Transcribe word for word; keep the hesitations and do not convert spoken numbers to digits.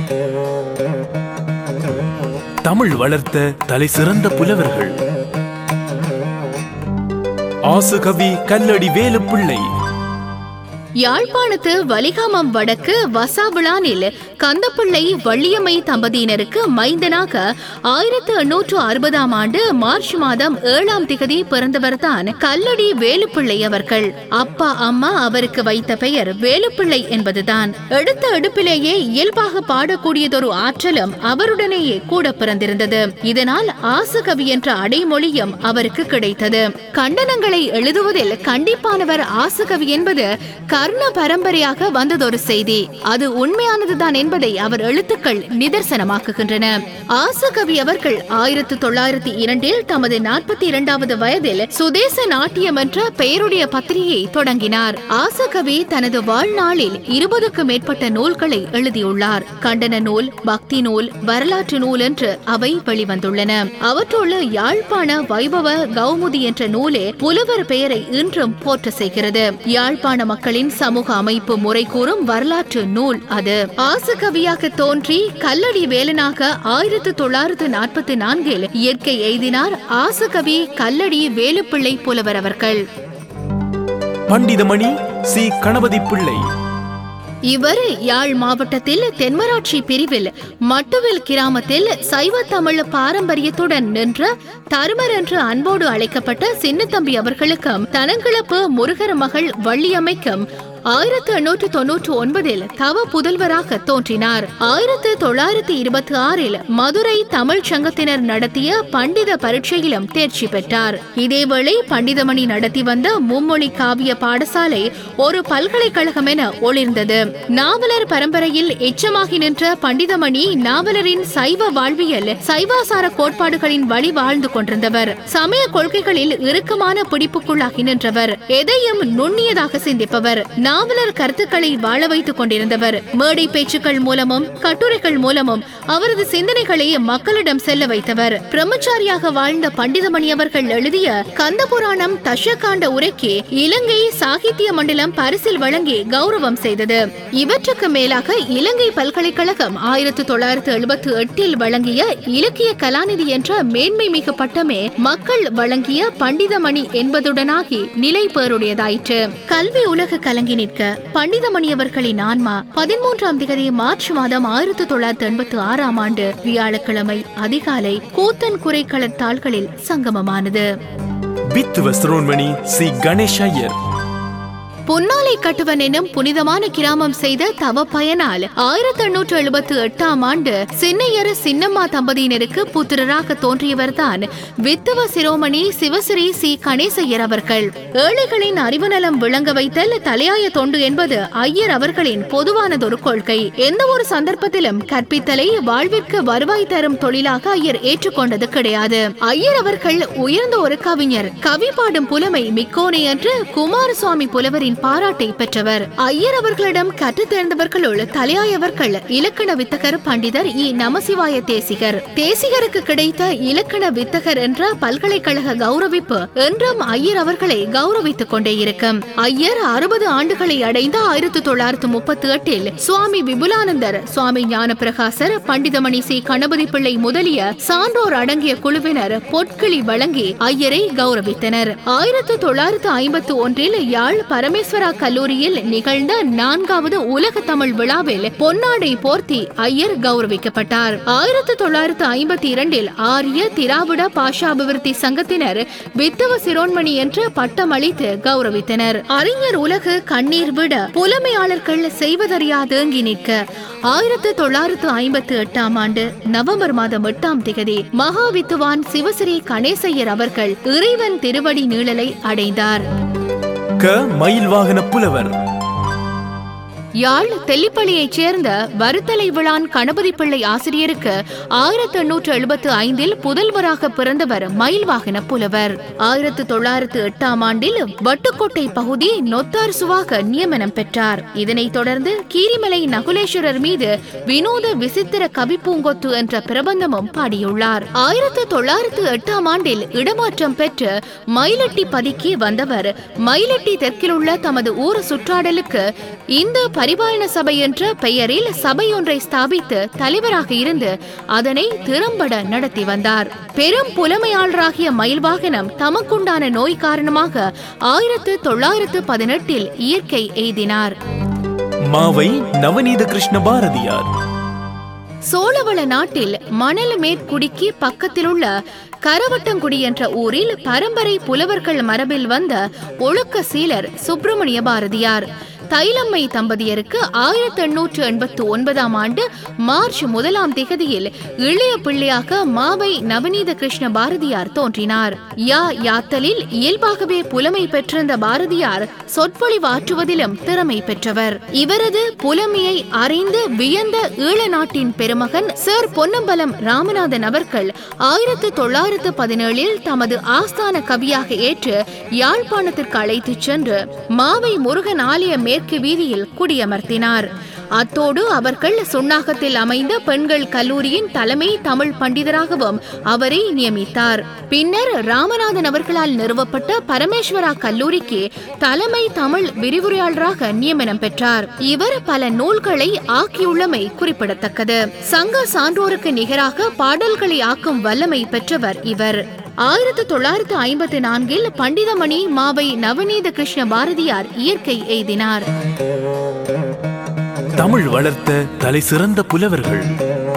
தமிழ் வளர்த்த தலை சிறந்த புலவர்கள். ஆசுகவி கல்லடி வேலுப்பிள்ளை. யாழ்ப்பாணத்து வலிகாமம் வடக்கு வசாவிளானில் கந்தப்பிள்ளை வள்ளியம்மை தம்பதியினருக்கு மைந்தனாக ஆயிரத்து எண்ணூற்று அறுபதாம் ஆண்டு மார்ச் மாதம் ஏழாம் திகதி பிறந்தவர்தான் கல்லடி வேலுப்பிள்ளை அவர்கள். அப்பா அம்மா அவருக்கு வைத்த பெயர் வேலுப்பிள்ளை என்பதுதான். எடுத்த எடுப்பிலேயே இயல்பாக பாடக்கூடியதொரு ஆற்றலும் அவருடனேயே கூட பிறந்திருந்தது. இதனால் ஆசுகவி என்ற அடைமொழியும் அவருக்கு கிடைத்தது. கண்டனங்களை எழுதுவதில் கண்டிப்பானவர் ஆசுகவி என்பது கர்ண பரம்பரையாக வந்ததொரு செய்தி. அது உண்மையானதுதான் என்பதை அவர் எழுத்துக்கள் நிதர்சனமாக்குகின்றன. ஆசுகவி அவர்கள் ஆயிரத்து தொள்ளாயிரத்தி இரண்டில் தமது நாற்பத்தி இரண்டாவது வயதில் சுதேச நாட்டியம் என்ற பெயருடைய பத்திரிகையை தொடங்கினார். ஆசுகவி தனது வாழ்நாளில் இருபதுக்கும் மேற்பட்ட நூல்களை எழுதியுள்ளார். கண்டன நூல், பக்தி நூல், வரலாற்று நூல் என்று அவை வெளிவந்துள்ளன. அவற்றுள் யாழ்ப்பாண வைபவ கௌமுதி என்ற நூலே புலவர் பெயரை இன்றும் போற்ற செய்கிறது. யாழ்ப்பாண மக்களின் சமூக அமைப்பு முறை கூறும் வரலாற்று நூல் அது. ஆசுகவியாக தோன்றி கல்லடி வேலனாக ஆயிரத்து தொள்ளாயிரத்து நாற்பத்தி நான்கில் இயற்கை எய்தினார் ஆசுகவி கல்லடி வேலுப்பிள்ளை புலவர் அவர்கள். பண்டிதமணி சி கணபதி பிள்ளை. இவர் யாழ் மாவட்டத்தில் தென்மராட்சி பிரிவில் மட்டுவில் கிராமத்தில் சைவ தமிழ் பாரம்பரியத்துடன் நின்ற தருமர் என்று அன்போடு அழைக்கப்பட்ட சின்னத்தம்பி அவர்களுக்கும் தனங்கிழப்பு முருகர் மகள் வள்ளியம்மைக்கும் ஆயிரத்து எண்ணூற்று தொன்னூற்று ஒன்பதில் தவ புதல்வராக தோன்றினார். ஆயிரத்து தொள்ளாயிரத்தி இருபத்தி ஆறில் மதுரை தமிழ் சங்கத்தினர் நடத்திய பண்டித பரீட்சையிலும் தேர்ச்சி பெற்றார். இதேவேளை பண்டிதமணி நடத்தி வந்த மும்மொழி காவிய பாடசாலை ஒரு பல்கலைக்கழகம் என ஒளிர்ந்தது. நாவலர் பரம்பரையில் எச்சமாகி நின்ற பண்டிதமணி நாவலரின் சைவ வாழ்வியல், சைவாசார கோட்பாடுகளின் வழி வாழ்ந்து கொண்டிருந்தவர். சமய கொள்கைகளில் இறுக்கமான பிடிப்புக்குள்ளாகி நின்றவர். எதையும் நுண்ணியதாக சிந்திப்பவர். நாவலர் கருத்துக்களை வாழ வைத்துக் கொண்டிருந்தவர். மேடை பேச்சுக்கள் மூலமும் கட்டுரைகள் மூலமும் அவரது சிந்தனைகளை மக்களிடம் செல்ல வைத்தவர். பிரம்மச்சாரியாக வாழ்ந்த பண்டிதமணி அவர்கள் எழுதிய கந்த புராணம் தஷகாண்ட உரைக்கு இலங்கை சாகித்ய மண்டலம் பரிசில் வழங்கி கௌரவம் செய்தது. இவற்றுக்கு மேலாக இலங்கை பல்கலைக்கழகம் ஆயிரத்தி தொள்ளாயிரத்தி எழுபத்தி எட்டில் வழங்கிய இலக்கிய கலாநிதி என்ற மேன்மை மிகு பட்டமே மக்கள் வழங்கிய பண்டிதமணி என்பதுடனாகி நிலை பேருடையதாயிற்று. கல்வி உலக கலங்கி நிற்க பண்டிதமணி அவர்களின் ஆன்மா பதிமூன்றாம் திகதி மார்ச் மாதம் ஆயிரத்தி தொள்ளாயிரத்தி எண்பத்தி ஆறாம் ஆண்டு வியாழக்கிழமை அதிகாலை கூத்தன் குறைக்கள தாள்களில் சங்கமமானது. வித்துவ சிரோன்மணி சி கணேஷ் ஐயர். பொன்னாலை கட்டுவன் எனும் புனிதமான கிராமம் செய்த தவ பயனால் ஆயிரத்தி எண்ணூற்று எழுபத்தி எட்டாம் ஆண்டு சின்னையர் சின்னம்மா தம்பதியினருக்கு புத்திரராக தோன்றியவர்தான் வித்துவ சிரோமணி சிவசிறி சி கணேசையர் அவர்கள். ஏழைகளின் அறிவு நலம் விளங்க வைத்தல் தலையாய தொண்டு என்பது ஐயர் அவர்களின் பொதுவானதொரு கொள்கை. எந்த ஒரு சந்தர்ப்பத்திலும் கற்பித்தலை வாழ்விற்கு வருவாய் தரும் தொழிலாக ஐயர் ஏற்றுக்கொண்டது கிடையாது. ஐயர் அவர்கள் உயர்ந்த ஒரு கவிஞர். கவி பாடும் புலமை மிக்கோனே என்று குமாரசுவாமி புலவரின் பாராட்டை பெற்றவர். ஐயர் அவர்களிடம் கற்று தேர்ந்தவர்களுள் தலையாயவர்கள் இலக்கண வித்தகர் பண்டிதர் இ நமசிவாய தேசிகர். தேசிகருக்கு கிடைத்த இலக்கண வித்தகர் என்ற பல்கலைக்கழக கௌரவிப்பு என்றும் ஐயர் அவர்களை கௌரவித்துக் கொண்டே இருக்கும். ஐயர் அறுபது ஆண்டுகளை அடைந்த ஆயிரத்தி தொள்ளாயிரத்தி முப்பத்தி எட்டில் சுவாமி விபுலானந்தர், சுவாமி ஞான பிரகாசர், பண்டிதமணி சி கணபதி பிள்ளை முதலிய சான்றோர் அடங்கிய குழுவினர் பொற்கிளி வழங்கி ஐயரை கௌரவித்தனர். ஆயிரத்தி தொள்ளாயிரத்தி ஐம்பத்தி ஒன்றில் யாழ் பரமேஸ்வர கல்லூரியில் நிகழ்ந்த நான்காவது உலக தமிழ் விழாவில் பொன்னாடை போர்த்தி ஐயர் கௌரவிக்கப்பட்டார். ஆயிரத்தி தொள்ளாயிரத்தி ஐம்பத்தி இரண்டில் ஆரிய திராவிட பாஷாபிவிருத்தி சங்கத்தினர் வித்துவ சிரோன்மணி என்று பட்டம் அளித்து கௌரவித்தனர். அறிஞர் உலகு கண்ணீர் விட புலமையாளர்கள் செய்வதறியாதேங்கி நிற்க ஆயிரத்தி தொள்ளாயிரத்தி ஐம்பத்தி எட்டாம் ஆண்டு நவம்பர் மாதம் எட்டாம் திகதி மகா வித்துவான் சிவசிறி கணேசையர் அவர்கள் இறைவன் திருவடி நீழலை அடைந்தார். க மயில் வாகன புலவர். யாழ் தெல்லிப்பள்ளியைச் சேர்ந்த வருத்தலை விழான் கணபதி பிள்ளை ஆசிரியருக்கு ஆயிரத்தி எண்ணூற்று எழுபத்தி ஐந்தில் புதல்வராக பிறந்தவர் மயில்வாகன புலவர். ஆயிரத்தி தொள்ளாயிரத்தி எட்டாம் ஆண்டில் வட்டுக்கோட்டை பகுதி நொத்தார் சுவாக நியமனம் பெற்றார். இதனைத் தொடர்ந்து கீரிமலை நகுலேஸ்வரர் மீது வினோத விசித்திர கவி பூங்கொத்து என்ற பிரபந்தமும் பாடியுள்ளார். ஆயிரத்தி தொள்ளாயிரத்தி எட்டாம் ஆண்டில் இடமாற்றம் பெற்று மயிலட்டி பதிக்கு வந்தவர் மயிலட்டி தெற்கில் உள்ள தமது ஊர் சுற்றாடலுக்கு இந்த பரிபாலன சபை என்ற பெயரில் சபை ஒன்றை ஸ்தாபித்து தலைவராக இருந்து அதனை திறம்பட நடத்தி வந்தார். பெரும் புலமையாளராகிய மயில்வாகனம் தமக்குண்டான நோய் காரணமாக ஆயிரத்து தொள்ளாயிரத்து பதினெட்டில் இயற்கை எய்தினார். மாவை நவநீத கிருஷ்ண பாரதியார் சோழவள நாட்டில் மணல் மேற்குடிக்கு பக்கத்திலுள்ள கரவட்டங்குடி என்ற ஊரில் பரம்பரை புலவர்கள் மரபில் வந்த ஒழுக்க சீலர் சுப்பிரமணிய பாரதியார் தைலம்மை தம்பதியருக்கு ஆயிரத்தி எண்ணூற்று எண்பத்தி ஒன்பதாம் ஆண்டு மார்ச் முதலாம் திகதியில் இளைய பிள்ளையாக மாவை நவநீத கிருஷ்ண பாரதியார் தோன்றினார். யா யாத்தலில் இயல்பாகவே புலமை பெற்றிருந்த பாரதியார் சொற்பொழிவாற்றுவதிலும் திறமை பெற்றவர். இவரது புலமையை அறிந்து வியந்த ஈழ நாட்டின் பெருமகன் சர் பொன்னம்பலம் ராமநாதன் அவர்கள் ஆயிரத்து தொள்ளாயிரத்து பதினேழில் தமது ஆஸ்தான கவியாக ஏற்று யாழ்ப்பாணத்திற்கு அழைத்துச் சென்று மாவை முருகன் ஆலய மேற்கு வீதியில் குடியமர்த்தினார். அத்தோடு அவர்கள் சுன்னாகத்தில் அமைந்த பெண்கள் கல்லூரியின் தலைமை தமிழ் பண்டிதராகவும் அவரை நியமித்தார். பின்னர் ராமநாதன் அவர்களால் நிறுவப்பட்ட பரமேஸ்வரா கல்லூரிக்கு தலைமை தமிழ் விரிவுரையாளராக நியமனம் பெற்றார். இவர் பல நூல்களை ஆக்கியுள்ளமை குறிப்பிடத்தக்கது. சங்க சான்றோருக்கு நிகராக பாடல்களை ஆக்கும் வல்லமை பெற்றவர் இவர். ஆயிரத்தி தொள்ளாயிரத்து ஐம்பத்தி நான்கில் பண்டிதமணி மாவை நவநீத கிருஷ்ண பாரதியார் இயற்கை எய்தினார். தமிழ் வளர்த்த தலை சிறந்த புலவர்கள்.